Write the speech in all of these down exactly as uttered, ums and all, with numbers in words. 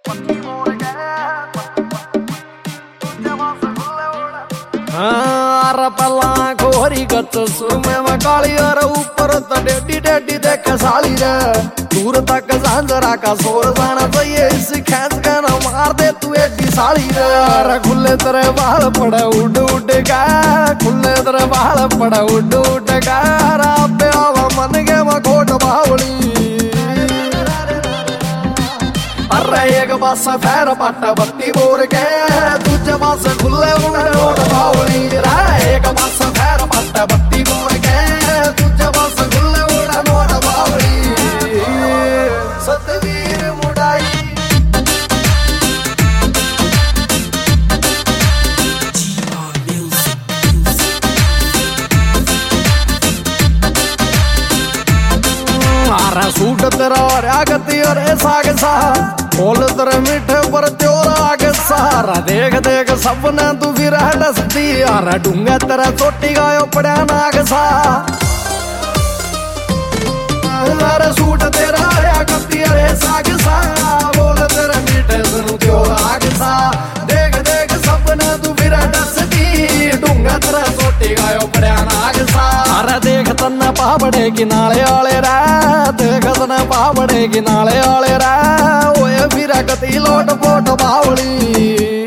पला खोरी गत सुमे काली और ऊपर तो डेडी डेडी देख साली रे दूर तक झांझरा का शोर जाना चाहिए इस खेच के ना मार दे तू एडी साली रे। अरे खुले तेरे बाल पड़े उड़ उड़ का खुले तेरे बाल पड़े उड़ उड़ का रापे आवा मन के मकोट बावली। अरे एक बस फैर पट बत्ती बोर के दूजे बस खुले उड़ बावली। एक बस फैर पट बत्ती बोर के दूजे बस खुले उड़ नोट बावली। सतवीर मुडाई सूट तेरा और आगती और ऐसा के सा बोल तेरे मीठे पर त्योर आगे सारा देख देख सपने तू फिर हटती यार डूंगा तेरा चोटी गायो पड़ा नाग सा। अरे सूट तेरा और आगती और ऐसा के सा बोल तेरे मीठे पर त्योर आगे सा देख देख सपने तू फिर हटती डूंगा तेरा चोटी गायो पड़ा नाग सा। अरे देख तन्ने पावड़े की नाले आले रा देख तन्ने पावड़े की नाले आले रा ओए फिर गति लोट पोट बावली।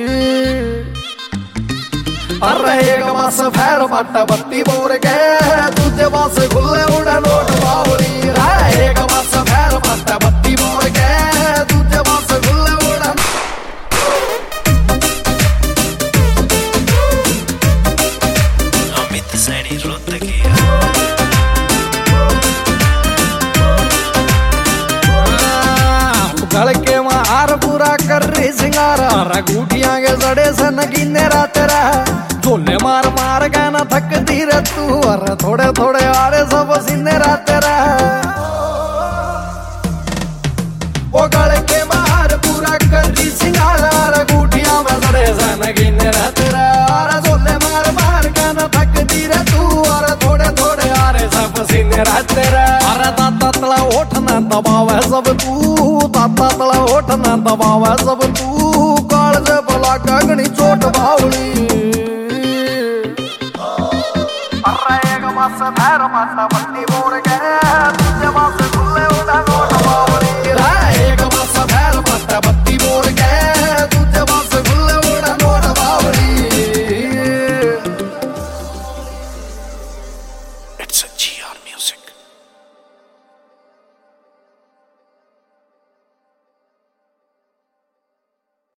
अरे एक बस फैर पट बत्ती बोर के दूजे बस खुले उड़ा नोट बावली। एक बस फैर पट बत्ती बोर के दूजे बस खुले उड़ा अमित सैनी रोहतकी गल के मार पूरा कर रही सिंगारा रगूटियां के सड़े से नगीने रात झोले मार मार के ना थकती रे तू और थोड़े थोड़े आरे सब सीने रात वो गल के मार पूरा कर रही सिंगारा रगूटियां में सड़े से नगीने रात झोले मार मार के ना थकती रे तू और थोड़े थोड़े आरे सब सीने रात अरे ताता तला उठना दबावे सब तू ताता तला उठना दबावे सब तू काल से भला कागनी चोट बावली। अरे एक बस फैर पट बत्ती